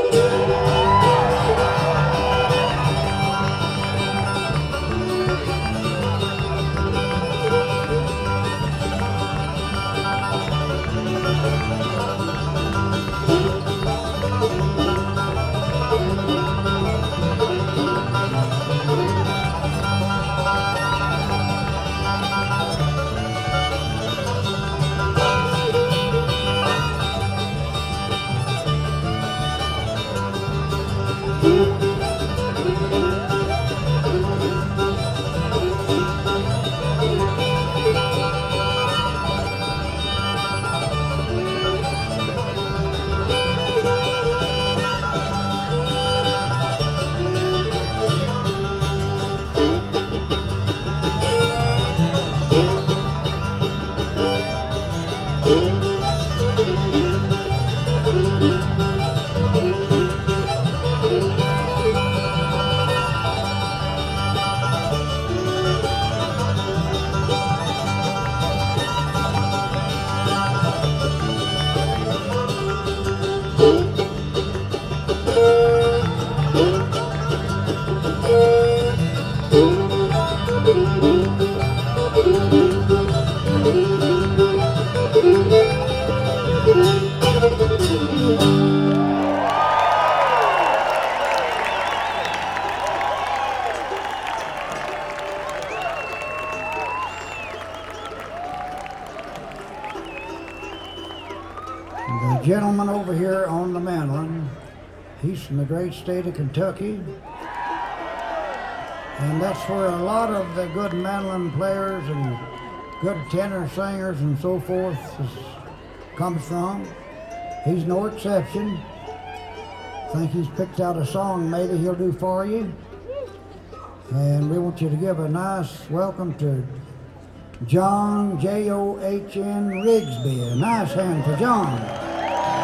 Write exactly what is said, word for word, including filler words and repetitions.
The gentleman over here on the mandolin, he's from the great state of Kentucky. And that's where a lot of the good mandolin players and good tenor singers and so forth is, comes from. He's no exception. I think he's picked out a song maybe he'll do for you. And we want you to give a nice welcome to John J O H N Rigsby. A nice hand for John.